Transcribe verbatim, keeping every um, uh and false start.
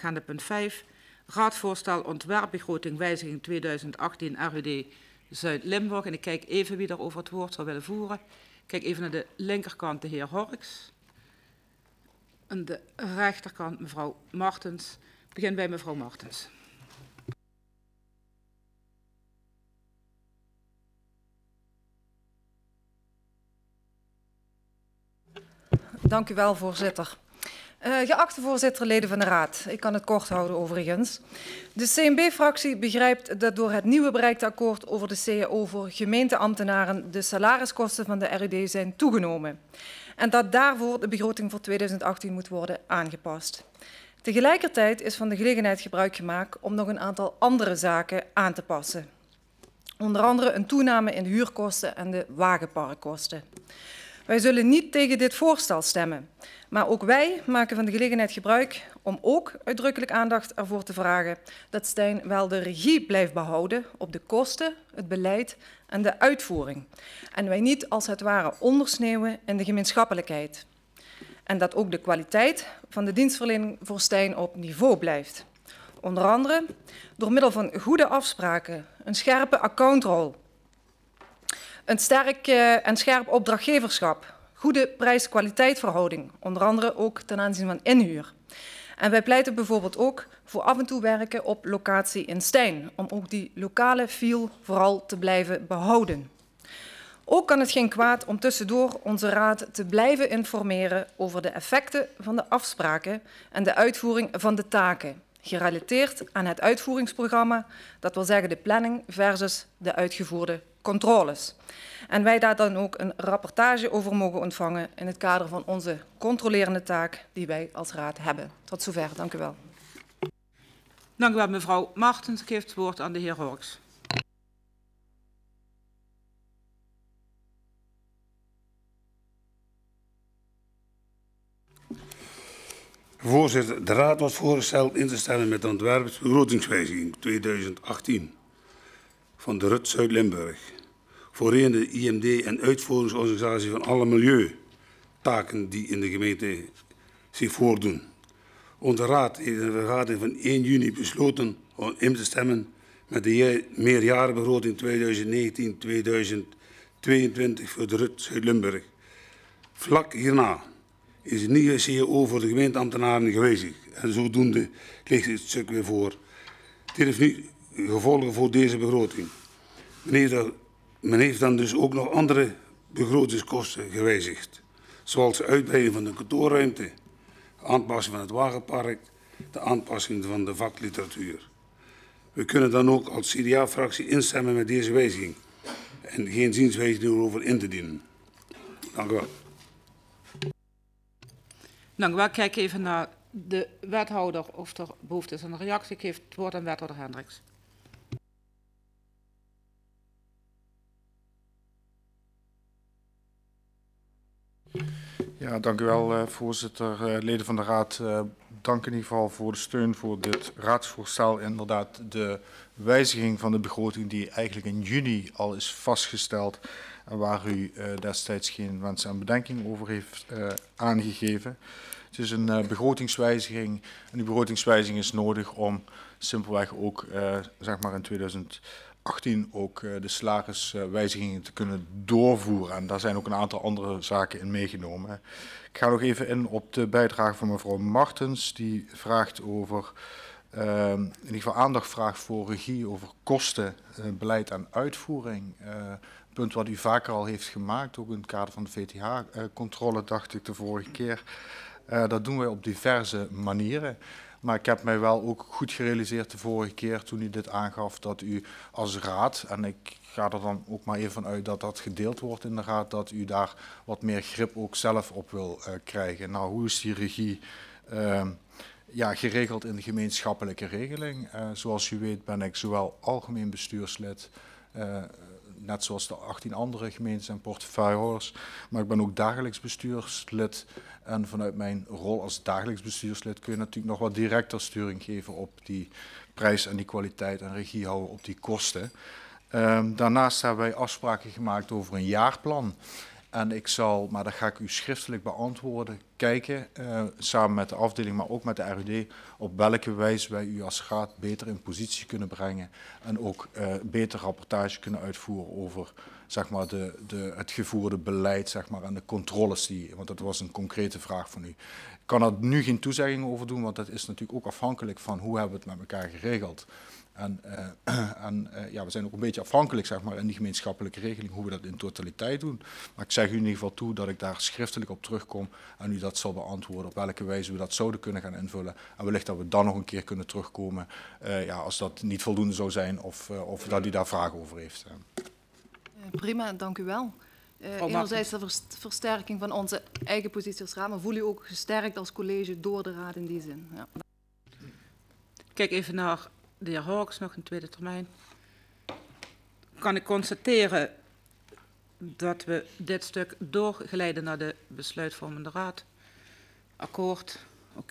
agenda punt vijf. Raadsvoorstel ontwerpbegroting wijziging tweeduizend achttien R U D Zuid-Limburg. En ik kijk even wie er over het woord zou willen voeren. Ik kijk even naar de linkerkant, de heer Horks. Aan de rechterkant, mevrouw Martens. Ik begin bij mevrouw Martens. Dank u wel, voorzitter. Uh, geachte voorzitter, leden van de Raad. Ik kan het kort houden overigens. De C N B-fractie begrijpt dat door het nieuwe bereikte akkoord over de C A O voor gemeenteambtenaren de salariskosten van de R U D zijn toegenomen. En dat daarvoor de begroting voor tweeduizend achttien moet worden aangepast. Tegelijkertijd is van de gelegenheid gebruik gemaakt om nog een aantal andere zaken aan te passen. Onder andere een toename in de huurkosten en de wagenparkkosten. Wij zullen niet tegen dit voorstel stemmen, maar ook wij maken van de gelegenheid gebruik om ook uitdrukkelijk aandacht ervoor te vragen dat Stijn wel de regie blijft behouden op de kosten, het beleid en de uitvoering. En wij niet als het ware ondersneeuwen in de gemeenschappelijkheid. En dat ook de kwaliteit van de dienstverlening voor Stijn op niveau blijft. Onder andere door middel van goede afspraken, een scherpe accountrol, een sterk uh, en scherp opdrachtgeverschap, goede prijs-kwaliteitverhouding, onder andere ook ten aanzien van inhuur. En wij pleiten bijvoorbeeld ook voor af en toe werken op locatie in Stijn, om ook die lokale feel vooral te blijven behouden. Ook kan het geen kwaad om tussendoor onze raad te blijven informeren over de effecten van de afspraken en de uitvoering van de taken, gerelateerd aan het uitvoeringsprogramma, dat wil zeggen de planning versus de uitgevoerde controles. En wij daar dan ook een rapportage over mogen ontvangen in het kader van onze controlerende taak die wij als raad hebben. Tot zover, dank u wel. Dank u wel, mevrouw Martens. Ik geef het woord aan de heer Horks. Voorzitter, de Raad wordt voorgesteld in te stemmen met de ontwerpbegrotingswijziging tweeduizend achttien van de R U D Zuid-Limburg. Voorheen de I M D en uitvoeringsorganisatie van alle milieutaken die in de gemeente zich voordoen. Onze Raad heeft in de vergadering van één juni besloten om in te stemmen met de meerjarenbegroting tweeduizend negentien tot tweeduizend tweeëntwintig voor de R U D Zuid-Limburg. Vlak hierna is het nieuwe C A O voor de gemeenteambtenaren gewijzigd en zodoende ligt het stuk weer voor. Dit heeft nu gevolgen voor deze begroting. Men heeft, er, men heeft dan dus ook nog andere begrotingskosten gewijzigd, zoals de uitbreiding van de kantoorruimte, de aanpassing van het wagenpark, de aanpassing van de vakliteratuur. We kunnen dan ook als C D A-fractie instemmen met deze wijziging en geen zienswijziging erover in te dienen. Dank u wel. Dank u wel. Ik kijk even naar de wethouder of er behoefte is aan een reactie. Ik geef het woord aan wethouder Hendricks. Ja, dank u wel, uh, voorzitter. Uh, leden van de Raad, uh, dank in ieder geval voor de steun voor dit raadsvoorstel. Inderdaad, de wijziging van de begroting die eigenlijk in juni al is vastgesteld en waar u uh, destijds geen wens en bedenking over heeft uh, aangegeven. Het is een uh, begrotingswijziging en die begrotingswijziging is nodig om simpelweg ook uh, zeg maar in tweeduizend achttien ook uh, de salariswijzigingen te kunnen doorvoeren. En daar zijn ook een aantal andere zaken in meegenomen. Ik ga nog even in op de bijdrage van mevrouw Martens. Die vraagt over, uh, in ieder geval aandacht vraagt voor regie over kosten, uh, beleid en uitvoering. Uh, een punt wat u vaker al heeft gemaakt, ook in het kader van de V T H-controle, uh, dacht ik de vorige keer. Uh, dat doen wij op diverse manieren. Maar ik heb mij wel ook goed gerealiseerd de vorige keer toen u dit aangaf dat u als raad, en ik ga er dan ook maar even van uit dat dat gedeeld wordt in de raad, dat u daar wat meer grip ook zelf op wil uh, krijgen. Nou, hoe is die regie uh, ja, geregeld in de gemeenschappelijke regeling? Uh, zoals u weet ben ik zowel algemeen bestuurslid, uh, net zoals de achttien andere gemeentes en portefeuillehouders, maar ik ben ook dagelijks bestuurslid. En vanuit mijn rol als dagelijks bestuurslid kun je natuurlijk nog wat directer sturing geven op die prijs en die kwaliteit en regie houden op die kosten. Um, daarnaast hebben wij afspraken gemaakt over een jaarplan. En ik zal, maar dat ga ik u schriftelijk beantwoorden, kijken, uh, samen met de afdeling, maar ook met de R U D, op welke wijze wij u als raad beter in positie kunnen brengen en ook uh, beter rapportage kunnen uitvoeren over, zeg maar, de, de, het gevoerde beleid, zeg maar, en de controles die, want dat was een concrete vraag van u. Ik kan er nu geen toezeggingen over doen, want dat is natuurlijk ook afhankelijk van hoe hebben we het met elkaar geregeld. En, uh, en uh, ja, we zijn ook een beetje afhankelijk, zeg maar, in die gemeenschappelijke regeling hoe we dat in totaliteit doen. Maar ik zeg u in ieder geval toe dat ik daar schriftelijk op terugkom en u dat zal beantwoorden op welke wijze we dat zouden kunnen gaan invullen. En wellicht dat we dan nog een keer kunnen terugkomen uh, ja, als dat niet voldoende zou zijn of, uh, of dat u daar vragen over heeft. Uh. Prima, dank u wel. Uh, enerzijds de versterking van onze eigen positie als raad, maar voel u ook gesterkt als college door de raad in die zin. Ja. Kijk even naar de heer Horks, nog een tweede termijn. Kan ik constateren dat we dit stuk doorgeleiden naar de besluitvormende raad. Akkoord.